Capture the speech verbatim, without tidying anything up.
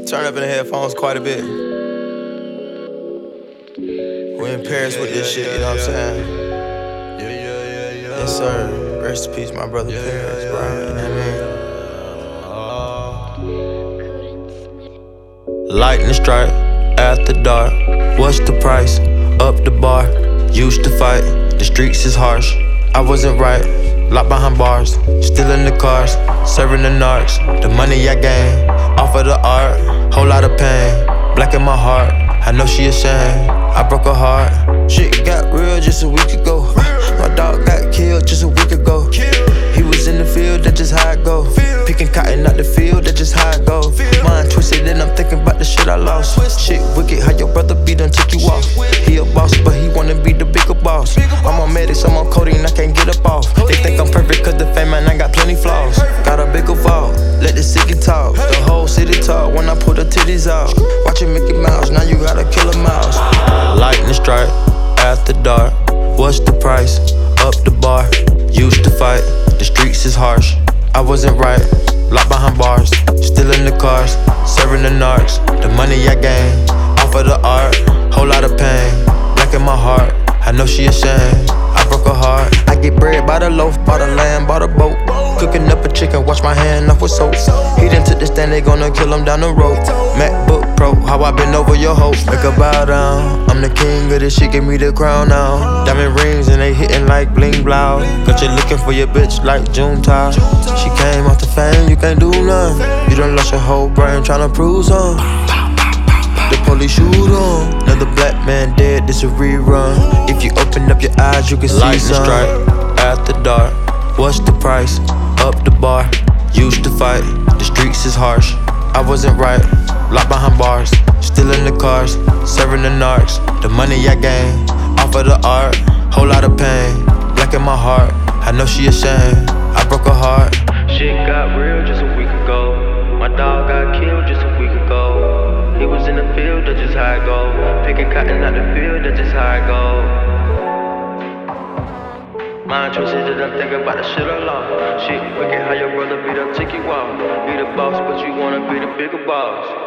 Turn up in the headphones quite a bit. We in Paris Yeah, with this yeah, shit, yeah, you know what I'm yeah. saying? Yeah, yeah, yeah, yeah. Yes, sir. Rest in peace, my brother Yeah, Paris, yeah, bro. yeah, You know what I mean? Lightning strike, after dark. What's the price? Up the bar. Used to fight, the streets is harsh. I wasn't right, locked behind bars. Still in the cars, serving the narcs. The money I gained, off of the art. Whole lot of pain, black in my heart. I know she ashamed, I broke her heart. Shit got real just a week ago. My dog got killed just a week ago. He was in the field, that's just how it go. Picking cotton out the field, that's just how it go. Mind twisted and I'm thinking about the shit I lost. Shit wicked, how your brother be done took you off. He a boss, but he wanna be the bigger boss. I'm on medics, I'm on codeine, I can't get up off. They think I'm perfect cause the fame man, I got plenty flaws. Got a bigger vault, let the city talk. The whole city talk when I pull the titties out. Watching Mickey Mouse, now you gotta kill a mouse. Lightning strike, after dark. What's the price? Up the bar. Used to fight, the streets is harsh. I wasn't right, locked behind bars. Still in the cars, serving the narcs. The money I gained, off of the art. Whole lot of pain, black in my heart. I know she ashamed, I broke her heart. I get bread by the loaf, bought a lamb, bought a boat. Cooking up a chicken, wash my hand off with soap. He done took the stand, they gonna kill him down the road. MacBook Pro, how I been over your hope. Make her bow down, I'm the king of this shit, give me the crown now. Diamond rings and they hitting like bling blow. Got you looking for your bitch like Junetime. She came off the fame, you can't do nothing. You done lost your whole brain tryna prove something. The police shoot on, another black man dead, this a rerun. If you open up your eyes, you can see Lightning strike, after dark. What's the price? Up the bar. Used to fight, the streets is harsh. I wasn't right, locked behind bars. Still in the cars, serving the narcs. The money I gained, off of the art. Whole lot of pain, black in my heart. I know she ashamed, I broke her heart. Shit got real just a week ago. My dog got killed just a week ago. He was in the field, that's just how it go. Picking cotton out the field, that's just how it go. Mind twisted and I'm thinking about the shit I lost. Shit wicked, how your brother beat up, take you off. Be the boss, but you wanna be the bigger boss.